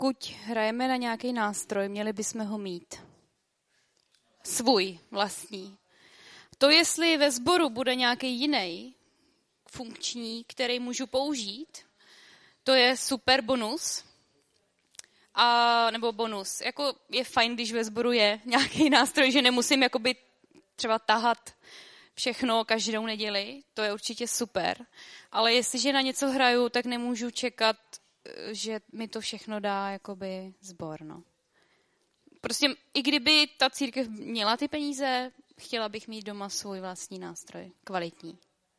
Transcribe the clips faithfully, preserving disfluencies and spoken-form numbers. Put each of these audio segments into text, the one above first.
pokud hrajeme na nějaký nástroj, měli bychom ho mít. Svůj vlastní. To, jestli ve sboru bude nějaký jiný funkční, který můžu použít, to je super bonus. A, nebo bonus. Jako je fajn, když ve sboru je nějaký nástroj, že nemusím jakoby třeba tahat všechno každou neděli. To je určitě super. Ale jestliže na něco hraju, tak nemůžu čekat, že mi to všechno dá jakoby sbor. No. Prostě i kdyby ta církev měla ty peníze, chtěla bych mít doma svůj vlastní nástroj. Kvalitní.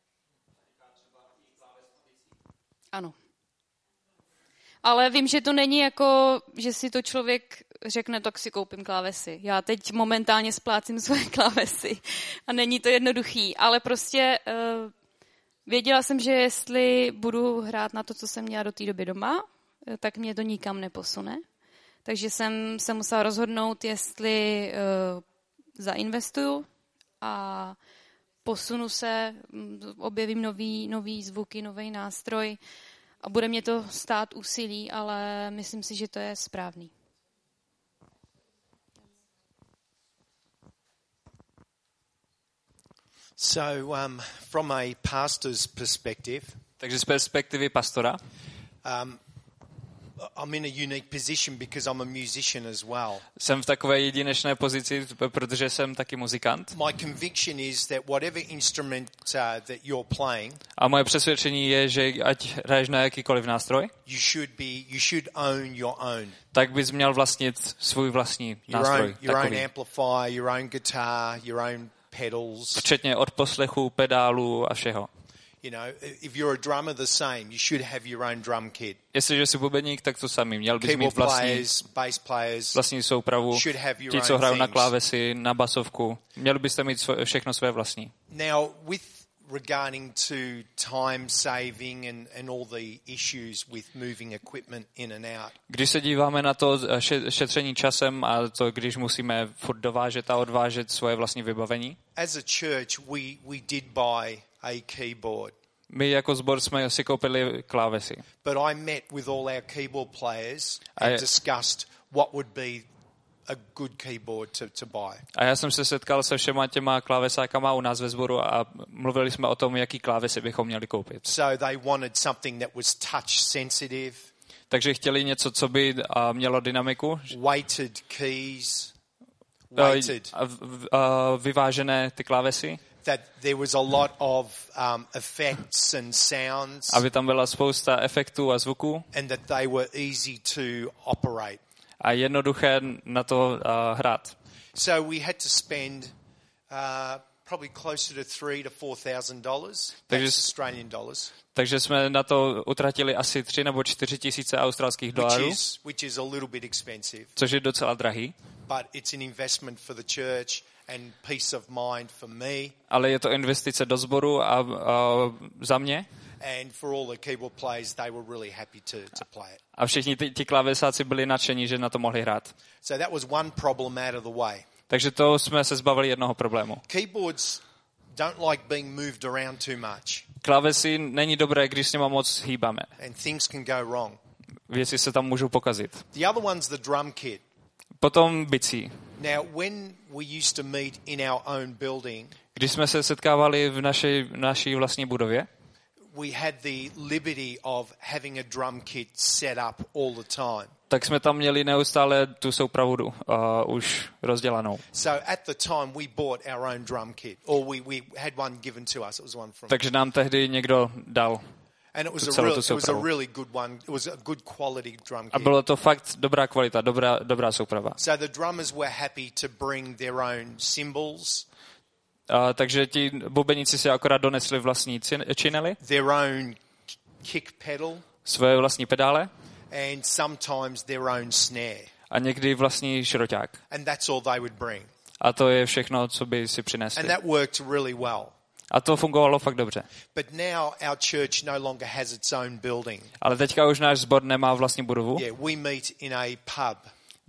Ano. Ale vím, že to není jako, že si to člověk řekne, tak si koupím klávesy. Já teď momentálně splácím svoje klávesy a není to jednoduchý. Ale prostě uh, věděla jsem, že jestli budu hrát na to, co jsem měla do té doby doma, tak mě to nikam neposune. Takže jsem se musela rozhodnout, jestli uh, zainvestuju a posunu se, objevím nový, nový zvuky, nový nástroj a bude mě to stát úsilí, ale myslím si, že to je správný. So, um, from a pastor's perspective, takže z perspektivy pastora, um, I'm in a unique position because I'm a musician as well. Jsem v takové jedinečné pozici, protože jsem taky muzikant. My conviction is that whatever instrument uh, that you're playing, a moje přesvědčení je, že ať hraješ na jakýkoliv nástroj, you should be you should own your own. Tak bys měl vlastnit svůj vlastní nástroj. Your own, your own amplifier, your own guitar, your own pedals. Včetně odposlechu, pedálů a všeho. You know, if you're a drummer, the same. You should have your own drum kit. Jestliže jsi bubeník, tak to samý. Měl bys mít vlastní, players, bass players, vlastní soupravu. Ti, co hrajou na klávesy, na basovku. Měli byste mít svo, všechno své vlastní. Now, with regarding to time saving and, and all the issues with moving equipment in and out. Když se díváme na to šetření časem a to, když musíme furt dovážet a odvážet svoje vlastní vybavení. As a church, we we did buy a keyboard. My jako sbor jsme si koupili klávesy. But I met with all our keyboard players and discussed what would be a good keyboard to, to buy. A já jsem se setkal se všema těma klávesákama u nás ve sboru a mluvili jsme o tom, jaký klávesy bychom měli koupit. So they wanted something that was touch sensitive. Takže chtěli něco, co by uh, mělo dynamiku. Weighted keys. Weighted. Uh, uh, vyvážené ty klávesy. That there was a lot of um, effects and sounds. Aby tam byla spousta efektů a zvuků. And that they were easy to operate. A jednoduché na to uh, hrát. So we had to spend uh, probably closer to three to four thousand dollars. That's Australian dollars. Takže jsme na to utratili asi tři nebo čtyři tisíce australských dolarů. Which is, which is a little bit expensive. Což je docela drahý. But it's an investment for the church and peace of mind for me. Ale je to investice do sboru a, a za mě. And for all the keyboard players, they were really happy to to play it. A všichni ti, ti klávesáci byli nadšení, že na to mohli hrát. So that was one problem out of the way. Takže to jsme se zbavili jednoho problému. Keyboards don't like being moved around too much. Klávesy není dobré, když s nimi moc hýbáme. And things can go wrong. Věci se tam můžou pokazit. The other one's the drum kit. Potom bicí. Now, when we used to meet in our own building, když jsme se setkávali v naší, naší vlastní budově, we had the liberty of having a drum kit set up all the time. Tak jsme tam měli neustále tu soupravu uh, už rozdělanou. So at the time we bought our own drum kit, or we we had one given to us. It was one from. Takže nám tehdy někdo dal. And it was a real, it was a really good one. It was a good quality drum kit. A bylo to fakt dobrá kvalita, dobrá dobrá souprava. So the drummers were happy to bring their own cymbals. Uh, takže ti bubeníci si akorát donesli vlastní činely. Their own kick pedal. Svoje vlastní pedále. And sometimes their own snare. A někdy vlastní šroťák. And that's all they would bring. A to je všechno, co by si přinesli. And that worked really well. A to fungovalo fakt dobře. But now our church no longer has its own building. Ale teďka už náš sbor nemá vlastní budovu. Yeah, we meet in a pub.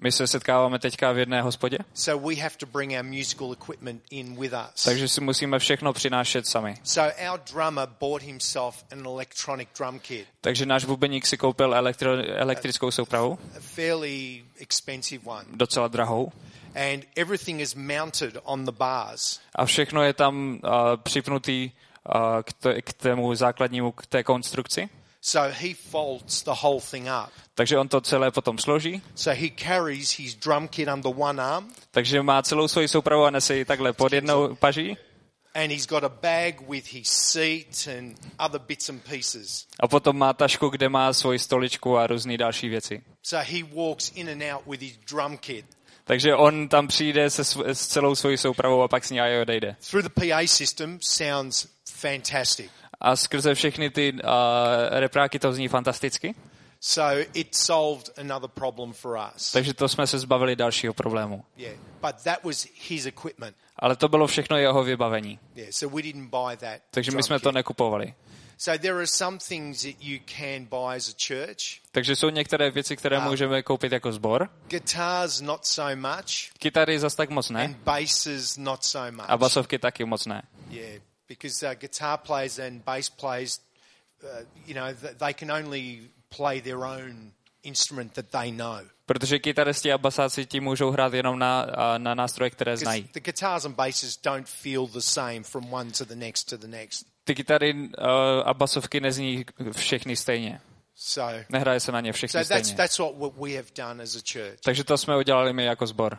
My se setkáváme teďka v jedné hospodě, So we have to bring our musical equipment in with us. takže si musíme všechno přinášet sami. So our drummer bought himself an electronic drum kit, Takže náš bubeník si koupil elektro, elektrickou soupravu, a fairly expensive one. docela drahou, And everything is mounted on the bars. a všechno je tam uh, připnutý uh, k, t- k tému základnímu, k té konstrukci. So he folds the whole thing up. Takže on to celé potom složí, So he carries his drum kit under one arm, takže má celou svoji soupravu a nese ji takhle pod jednou paží. and he's got a bag with his seat and other bits and pieces. A potom má tašku, kde má svoji stoličku a různé další věci. So he walks in and out with his drum kit. Takže on tam přijde se sv- s celou svojí soupravou a pak s ní aj odejde. Through the P A system, sounds fantastic. A skrze všechny ty uh, repráky to zní fantasticky. So it solved another problem for us. Takže to jsme se zbavili dalšího problému. Yeah, but that was his equipment. Ale to bylo všechno jeho vybavení. Yeah, so we didn't buy that. Takže my drum jsme to kit. nekupovali. So there are some things that you can buy as a church. Takže jsou některé věci, které můžeme koupit jako sbor. Guitars not so much, Kytary zas tak moc ne. and basses not so much. A basovky taky moc ne. Yeah, because uh, guitar players and bass players, uh, you know, th- they can only play their own instrument that they know. Protože kytaristi a basáci ti můžou hrát jenom na, a na nástroje, které znají. Because the guitars and basses don't feel the same from one to the next to the next. Ty kytary uh, a basovky nezní všechny stejně. So, Nehraje se na ně všechny so that's stejně. that's what what we have done as a church. Takže to jsme udělali my jako sbor.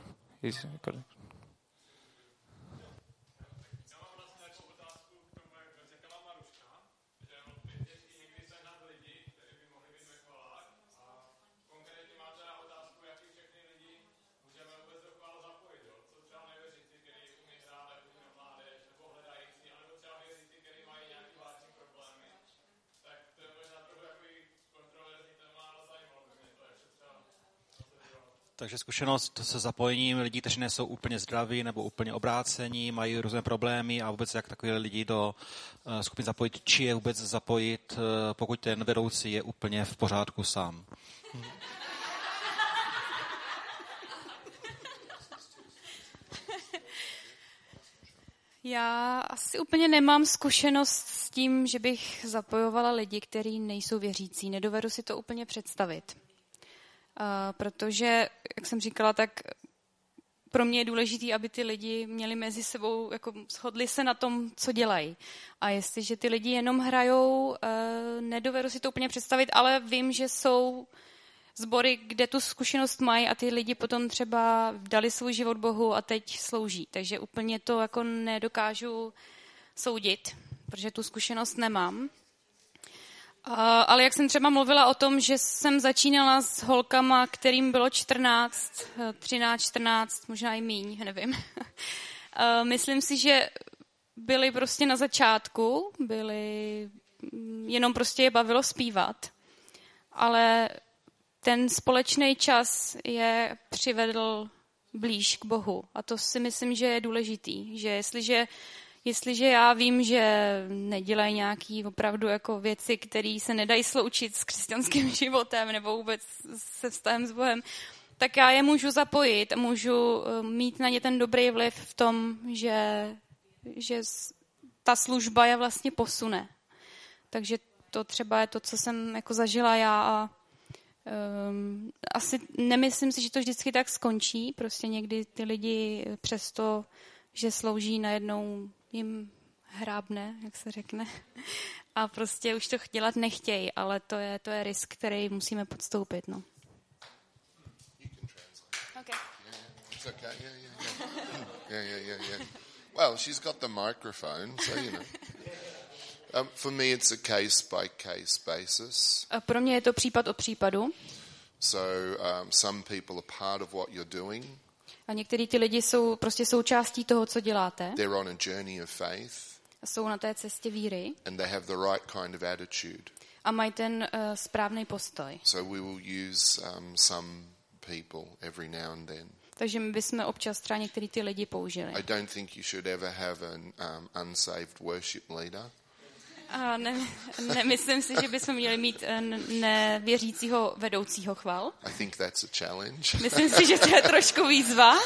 Takže zkušenost se zapojením lidí, kteří nejsou úplně zdraví nebo úplně obrácení, mají různé problémy a vůbec jak takové lidi do uh, skupin zapojit, či je vůbec zapojit, uh, pokud ten vedoucí je úplně v pořádku sám. Já asi úplně nemám zkušenost s tím, že bych zapojovala lidi, kteří nejsou věřící. Nedovedu si to úplně představit. Uh, protože, jak jsem říkala, tak pro mě je důležité, aby ty lidi měli mezi sebou, jako shodli se na tom, co dělají. A jestliže ty lidi jenom hrajou, uh, nedovedu si to úplně představit, ale vím, že jsou sbory, kde tu zkušenost mají a ty lidi potom třeba dali svůj život Bohu a teď slouží. Takže úplně to jako nedokážu soudit, protože tu zkušenost nemám. Ale jak jsem třeba mluvila o tom, že jsem začínala s holkama, kterým bylo čtrnáct, třináct, čtrnáct, možná i míň, nevím. Myslím si, že byli prostě na začátku, byli, jenom prostě je bavilo zpívat, ale ten společný čas je přivedl blíž k Bohu. A to si myslím, že je důležitý, že jestliže Jestliže já vím, že nedělají nějaký opravdu jako věci, které se nedají sloučit s křesťanským životem nebo vůbec se vztahem s Bohem, tak já je můžu zapojit a můžu mít na ně ten dobrý vliv v tom, že, že ta služba je vlastně posune. Takže to třeba je to, co jsem jako zažila já a um, asi nemyslím si, že to vždycky tak skončí. Prostě někdy ty lidi přesto, že slouží, najednou jim hrábne, jak se řekne. A prostě už to dělat nechtějí, ale to je, to je risk, který musíme podstoupit. No. Okay. It's okay. Yeah, yeah, yeah. yeah, yeah, yeah, yeah. Well, she's got the microphone, so you know. Um, for me, it's a case-by-case basis. A pro mě je to případ od případu. So um, some people are part of what you're doing. A některý ty lidi jsou prostě součástí toho, co děláte. They're on a journey of faith. A jsou na té cestě víry. And they have the right kind of attitude. A mají ten uh, správný postoj. So we will use um, some people every now and then. Takže my bychom občas třeba některý ty lidi použili. I don't think you should ever have an um, unsaved worship leader. A ne, nemyslím si, že bychom měli mít nevěřícího vedoucího chval. I think that's a challenge. Myslím si, že to je trošku výzva.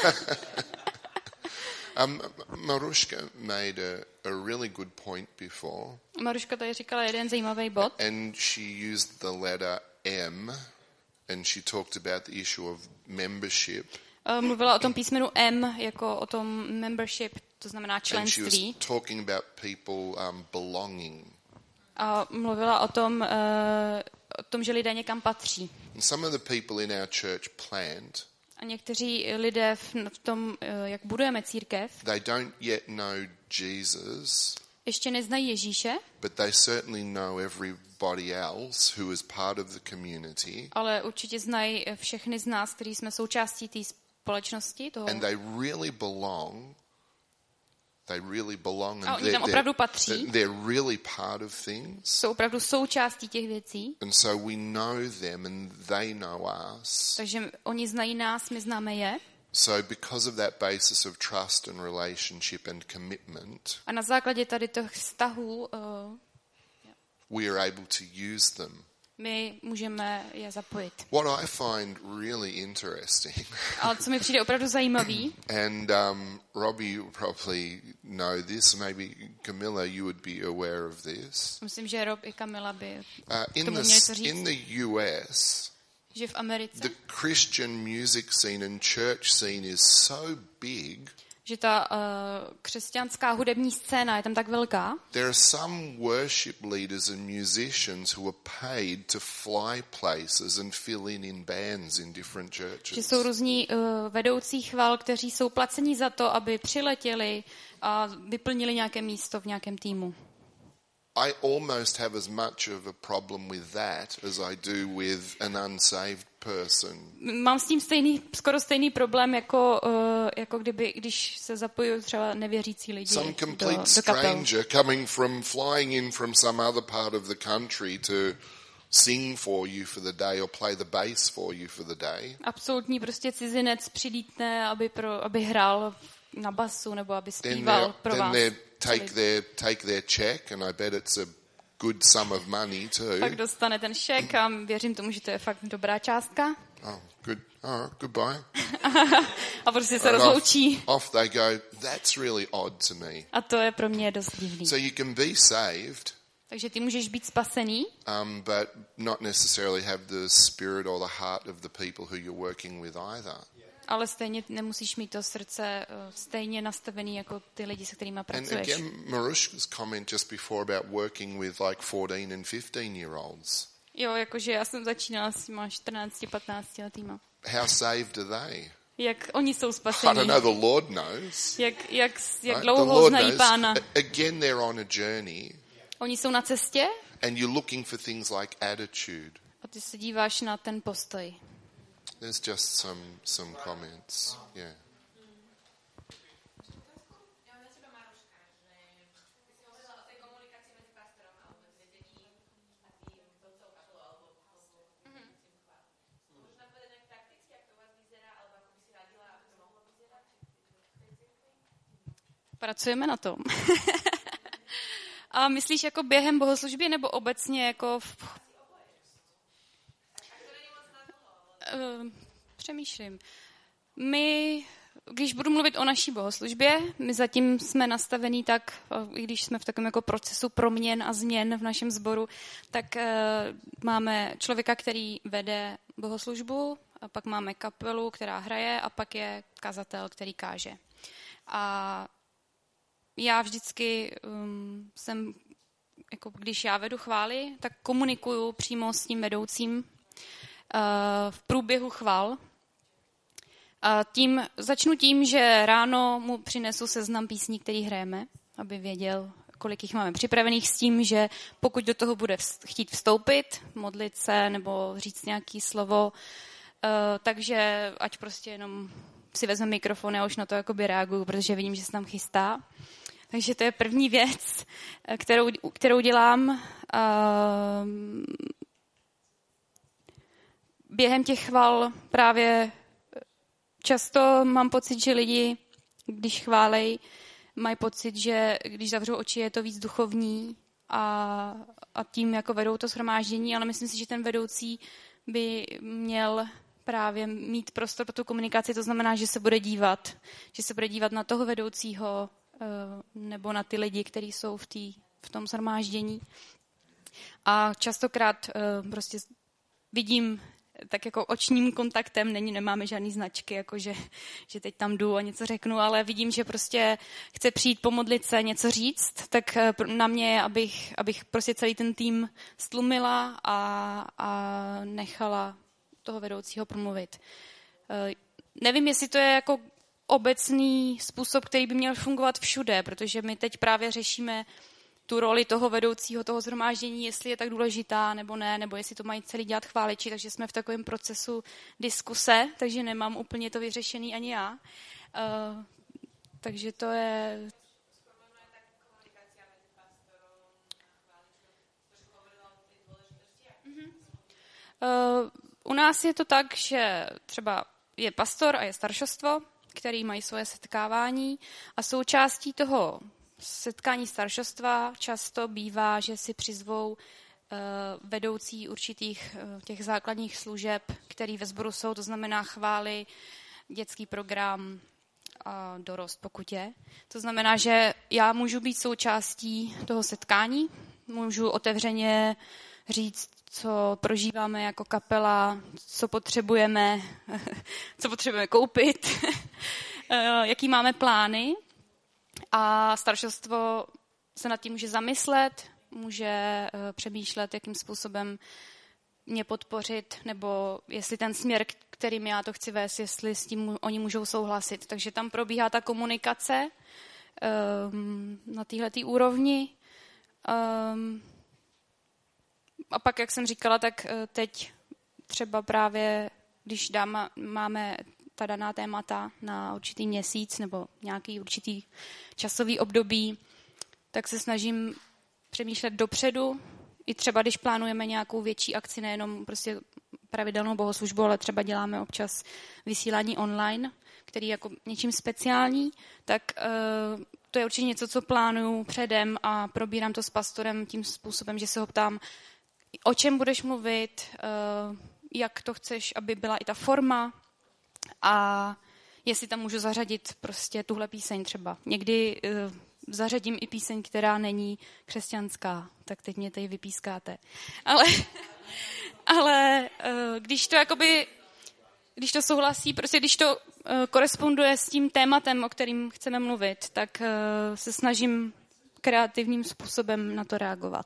um, Maruška made a, a really good point before. Maruška tady říkala jeden zajímavý bod. And she used the letter M, and she talked about the issue of membership. Mluvila o tom písmenu M jako o tom membership, to znamená členství. And she was talking about people um, belonging. A mluvila o tom, uh, o tom, že lidé někam patří. And some of the people in our church plant, a někteří lidé v, v tom, uh, jak budujeme církev, they don't yet know Jesus, ještě neznají Ježíše, but they certainly know everybody else who is part of the community. Ale určitě znají všechny z nás, kteří jsme součástí té společnosti. Toho. And they really belong. They really belong. A oni tam opravdu patří. They're really part of things. Jsou opravdu součástí těch věcí. And so we know them and they know us. Takže oni znají nás, my známe je. So because of that basis of trust and relationship and commitment, a na základě tady těch vztahů uh, we are able to use them. My můžeme je zapojit. What I find really interesting. Ale co mi přijde opravdu zajímavý. And um, Robbie, you probably know this. Maybe Camilla, you would be aware of this. Myslím, že Rob i Camilla by uh, in tomu the, měli co říct. In the U S, že v Americe, the Christian music scene and church scene is so big. Že ta uh, křesťanská hudební scéna je tam tak velká. There are some worship leaders and musicians who are paid to fly places and fill in in bands in different churches. Že jsou různí uh, vedoucí chval, kteří jsou placeni za to, aby přiletěli a vyplnili nějaké místo v nějakém týmu. I almost have as much of a problem with that as I do with an unsaved person. Mám s tím stejný, skoro stejný problém, jako, uh, jako kdyby, když se zapojují třeba nevěřící lidi Some complete do, do kapel. stranger coming from, flying in from some other part of the country to sing for you for the day or play the bass for you for the day. Absolutní prostě cizinec přilítne, aby, pro, aby hrál na basu nebo aby zpíval pro vás. Take their, take their check, and I bet it's a good sum of money too. Pak dostane ten šek a věřím tomu, že to je fakt dobrá částka. Oh, good. All right, goodbye. A prostě se rozloučí. Off, off they go. That's really odd to me. A to je pro mě dost divný. So you can be saved. Takže ty můžeš být spasený. Um, but not necessarily have the spirit or the heart of the people who you're working with either. Ale stejně nemusíš mít to srdce uh, stejně nastavený jako ty lidi, se kterými pracuješ. And again, Marushka's comment just before about working with like fourteen and fifteen year olds. Jo, jakože já jsem začínala s těma čtrnácti patnácti letýma. How saved are they? Jak oni jsou I spasení? don't know, the Lord knows. Jak, jak, jak Right? dlouho znají Pána? Again, they're on a journey. Oni jsou na cestě. And you're looking for things like attitude. A ty se díváš na ten postoj. There's just some some comments. Yeah. Pracujeme na tom. A myslíš jako během bohoslužby nebo obecně jako v... Uh, přemýšlím. My, když budu mluvit o naší bohoslužbě, my zatím jsme nastavení tak, i když jsme v takovém jako procesu proměn a změn v našem sboru, tak uh, máme člověka, který vede bohoslužbu, a pak máme kapelu, která hraje, a pak je kazatel, který káže. A já vždycky um, jsem, jako když já vedu chvály, tak komunikuju přímo s tím vedoucím uh, v průběhu chvál. A tím, začnu tím, že ráno mu přinesu seznam písní, který hrajeme, aby věděl, kolik jich máme připravených, s tím, že pokud do toho bude chtít vstoupit, modlit se nebo říct nějaké slovo, uh, takže ať prostě jenom si vezme mikrofon a už na to jakoby reaguju, protože vidím, že se tam chystá. Takže to je první věc, kterou, kterou dělám. Během těch chval právě často mám pocit, že lidi, když chválej, mají pocit, že když zavřou oči, je to víc duchovní a, a tím jako vedou to shromáždění, ale myslím si, že ten vedoucí by měl právě mít prostor pro tu komunikaci, to znamená, že se bude dívat, že se bude dívat na toho vedoucího nebo na ty lidi, kteří jsou v, tý, v tom shromáždění. A častokrát prostě vidím tak jako očním kontaktem, není, nemáme žádný značky, jako že, že teď tam jdu a něco řeknu, ale vidím, že prostě chce přijít pomodlit se, něco říct, tak na mě je, abych, abych prostě celý ten tým stlumila a, a nechala toho vedoucího promluvit. Nevím, jestli to je jako obecný způsob, který by měl fungovat všude, protože my teď právě řešíme tu roli toho vedoucího, toho shromáždění, jestli je tak důležitá nebo ne, nebo jestli to mají celý dělat chváliči, takže jsme v takovém procesu diskuse, takže nemám úplně to vyřešený ani já. Uh, takže to je... Uh, u nás je to tak, že třeba je pastor a je staršostvo, který mají svoje setkávání a součástí toho setkání staršostva často bývá, že si přizvou uh, vedoucí určitých uh, těch základních služeb, který ve sboru jsou, to znamená chvály, dětský program a dorost, pokud je. To znamená, že já můžu být součástí toho setkání, můžu otevřeně říct, co prožíváme jako kapela, co potřebujeme, co potřebujeme koupit, jaký máme plány. A staršostvo se nad tím může zamyslet, může přemýšlet, jakým způsobem mě podpořit, nebo jestli ten směr, kterým já to chci vést, jestli s tím oni můžou souhlasit. Takže tam probíhá ta komunikace um, na téhletý úrovni. Um, a pak, jak jsem říkala, tak teď třeba právě, když dám, máme ta daná témata na určitý měsíc nebo nějaký určitý časový období, tak se snažím přemýšlet dopředu. I třeba, když plánujeme nějakou větší akci, nejenom prostě pravidelnou bohoslužbu, ale třeba děláme občas vysílání online, který je jako něčím speciální, tak uh, to je určitě něco, co plánuju předem a probírám to s pastorem tím způsobem, že se ho ptám, o čem budeš mluvit, uh, jak to chceš, aby byla i ta forma, a jestli tam můžu zařadit prostě tuhle píseň třeba. Někdy uh, zařadím i píseň, která není křesťanská, tak teď mě tady vypískáte. Ale, ale uh, když to jakoby, když to souhlasí, prostě když to uh, koresponduje s tím tématem, o kterým chceme mluvit, tak uh, se snažím kreativním způsobem na to reagovat.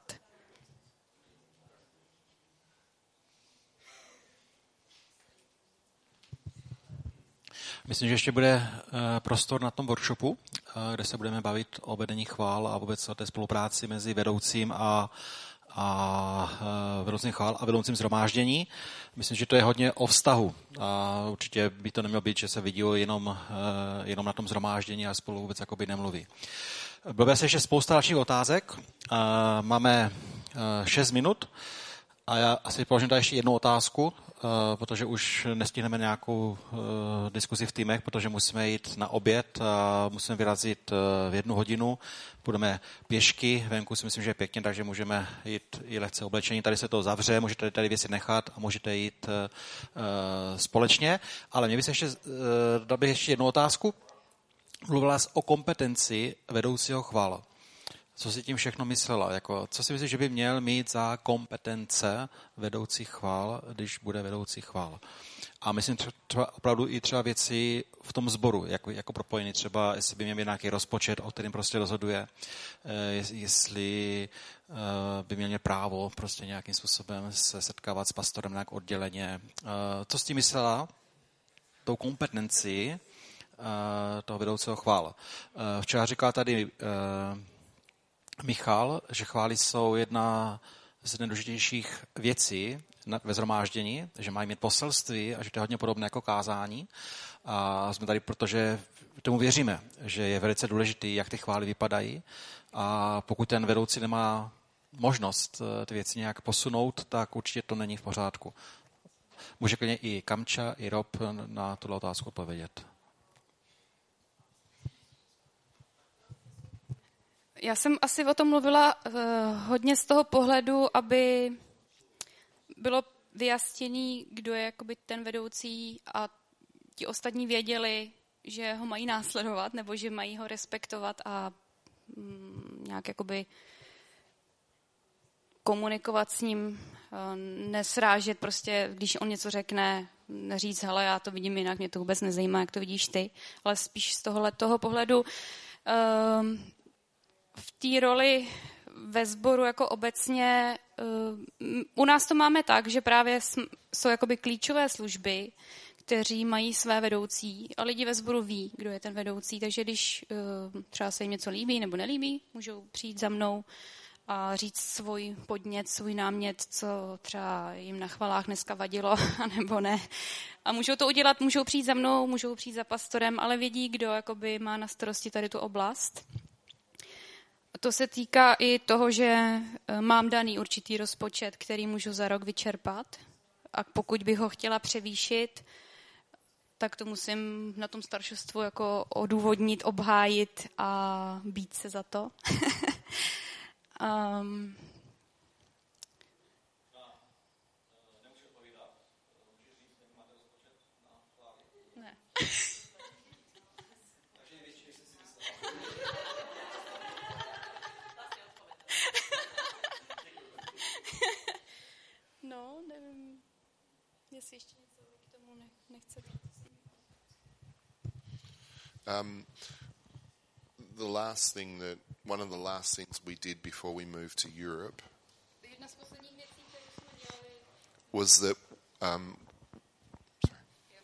Myslím, že ještě bude prostor na tom workshopu, kde se budeme bavit o vedení chvál a vůbec o té spolupráci mezi vedoucím a, a vedoucím chvál a vedoucím shromáždění. Myslím, že to je hodně o vztahu. A určitě by to nemělo být, že se vidí jenom, jenom na tom shromáždění a spolu vůbec jakoby nemluví. Bylo se ještě spousta dalších otázek. Máme šest minut a já asi položím tady ještě jednu otázku, protože už nestihneme nějakou diskuzi v týmech, protože musíme jít na oběd a musíme vyrazit v jednu hodinu. Budeme pěšky, venku si myslím, že je pěkně, takže můžeme jít i lehce oblečení. Tady se to zavře, můžete tady věci nechat a můžete jít společně. Ale mě by se ještě, dal bych ještě jednu otázku. Mluvila jsi o kompetenci vedoucího chvál. Co si tím všechno myslela? Jako, co si myslíš, že by měl mít za kompetence vedoucí chvál, když bude vedoucí chvál? A myslím třeba opravdu i třeba věci v tom sboru, jako, jako propojený třeba, jestli by měl mít nějaký rozpočet, o kterým prostě rozhoduje, jestli by měl mít právo prostě nějakým způsobem se setkávat s pastorem nějak odděleně. Co s tím myslela? Tou kompetenci toho vedoucího chvál. Včera říkal tady Michal, že chvály jsou jedna z nejdůležitějších věcí ve shromáždění, že mají mít poselství a že to je hodně podobné jako kázání. A jsme tady, protože tomu věříme, že je velice důležitý, jak ty chvály vypadají. A pokud ten vedoucí nemá možnost ty věci nějak posunout, tak určitě to není v pořádku. Může klidně i Kamča, i Rob na tuto otázku odpovědět. Já jsem asi o tom mluvila uh, hodně z toho pohledu, aby bylo vyjasněný, kdo je jakoby ten vedoucí a ti ostatní věděli, že ho mají následovat nebo že mají ho respektovat a mm, nějak jakoby komunikovat s ním, uh, nesrážet prostě, když on něco řekne, neříct, hele, já to vidím jinak, mě to vůbec nezajímá, jak to vidíš ty, ale spíš z tohohle toho pohledu uh, v té roli ve sboru jako obecně, uh, u nás to máme tak, že právě jsou jakoby klíčové služby, kteří mají své vedoucí a lidi ve sboru ví, kdo je ten vedoucí, takže když uh, třeba se jim něco líbí nebo nelíbí, můžou přijít za mnou a říct svůj podnět, svůj námět, co třeba jim na chvalách dneska vadilo, nebo ne. A můžou to udělat, můžou přijít za mnou, můžou přijít za pastorem, ale vědí, kdo jakoby má na starosti tady tu oblast. To se týká i toho, že mám daný určitý rozpočet, který můžu za rok vyčerpat. A pokud bych ho chtěla převýšit, tak to musím na tom staršostvu jako odůvodnit, obhájit a být se za to. um, ne. No, nevím, jestli ještě něco k tomu nechcete. Um, the last thing that, one of the last things we did before we moved to Europe Jedna z posledních věcí, kterou jsme dělali, was that, um, sorry.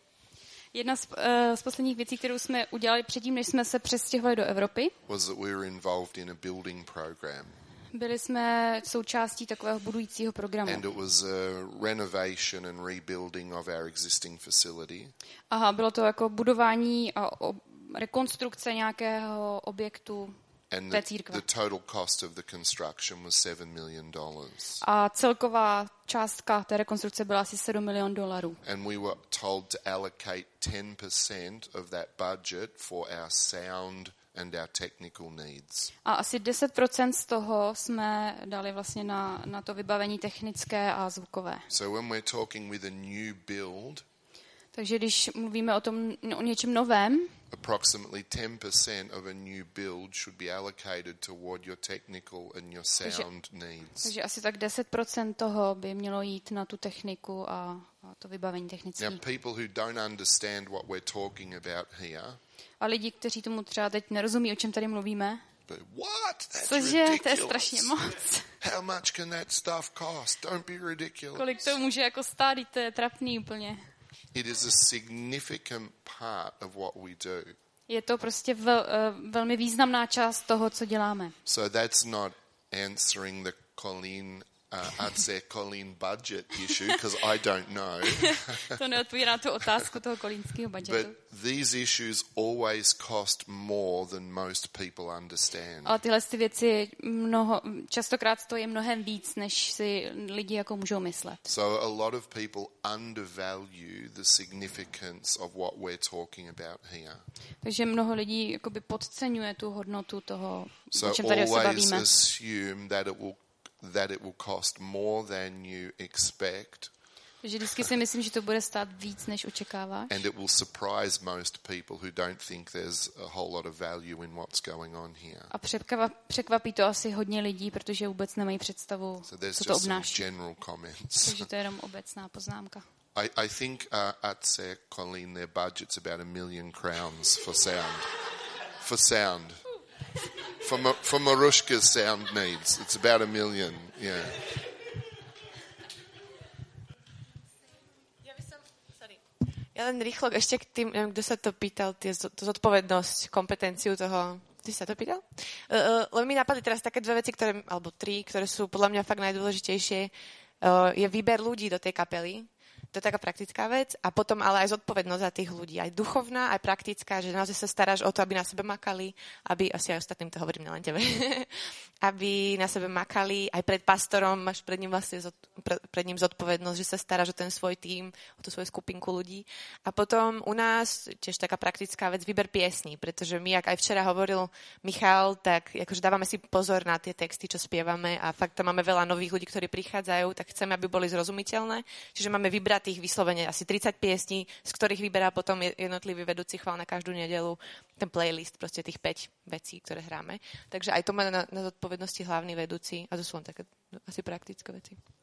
Jedna z, uh, z posledních věcí, kterou jsme udělali předtím, než jsme se přestěhovali do Evropy, was that we were involved in a building program. byli jsme součástí takového budujícího programu. And it was a renovation and rebuilding of our existing facility. Aha, bylo to jako budování a o, rekonstrukce nějakého objektu And té the, církve. the total cost of the construction was seven million dollars. A celková částka té rekonstrukce byla asi sedm milionů dolarů. And we were told to allocate ten percent of that budget for our sound and our technical needs. A asi deset procent z toho jsme dali vlastně na, na to vybavení technické a zvukové. So when we're talking with a new build, Takže když mluvíme o tom, o něčem novém, approximately ten percent of a new build should be allocated toward your technical and your sound needs. takže asi tak deset procent toho by mělo jít na tu techniku a, a to vybavení technické. Now, people who don't understand what we're talking about here, A lidi, kteří tomu třeba teď nerozumí, o čem tady mluvíme, but what? That's cože, to je ridiculous. strašně moc. How much can that stuff cost? Don't be ridiculous. Kolik to může jako stát, to je trapný úplně. It is a significant part of what we do. Je to prostě vel, uh, velmi významná část toho, co děláme. So that's not answering the Colleen, uh, I'd say Colleen budget issue, because I don't know. To neodpovídá na tu otázku toho kolínského budžetu. But these issues always cost more than most people understand. Ale tyhle ty věci mnoho, častokrát stojí mnohem víc, než si lidi jako můžou myslet. So a lot of people undervalue the significance of what we're talking about here. Takže mnoho lidí jakoby podceňuje tu hodnotu toho, So o čem tady se always bavíme. assume that it will that it will cost more than you expect. Takže vždycky si myslím, že to bude stát víc, než očekáváš. And it will surprise most people who don't think there's a whole lot of value in what's going on here. A překvapí, překvapí to asi hodně lidí, protože vůbec nemají představu, So there's co to just some obnáší. general comments. Takže to je jenom obecná poznámka. I, I think uh, at Sir Colleen, their budget's about a million crowns for sound. For sound. For, Ma- for Marushka's sound needs. It's about a million, yeah. Ja len rýchlo ešte k tým, neviem, kto sa to pýtal, tie, tú zodpovednosť, kompetenciu toho. Ty sa to pýtal? Uh, uh, len mi napadli teraz také dve veci, ktoré, alebo tri, ktoré sú podľa mňa fakt najdôležitejšie. Uh, je výber ľudí do tej kapely. To je taká praktická vec. A potom ale aj zodpovednosť za tých ľudí. Aj duchovná, aj praktická, že naozaj sa staráš o to, aby na sebe makali, aby, asi aj ostatným to hovorím, nielen tebe, aby na sebe makali, aj pred pastorom máš pred ním vlastne zod, pred, pred ním zodpovednosť, že sa staráš o ten svoj tím, o tú svoju skupinku ľudí. A potom u nás tiež taká praktická vec, výber piesní, pretože my, ak aj včera hovoril Michal, tak akože dávame si pozor na tie texty, čo spievame a fakt tam máme veľa nových ľudí, ktorí prichádzajú, tak chceme, aby boli zrozumiteľné. Čiže máme vybrať tých vyslovene asi tridsať piesní, z ktorých vyberá potom jednotlivý vedúci chvál na každú nedeľu ten playlist, proste tých päť vecí, ktoré hráme. Takže aj to má na, na zodpovednosti hlavný vedúci a to sú len také asi praktické veci.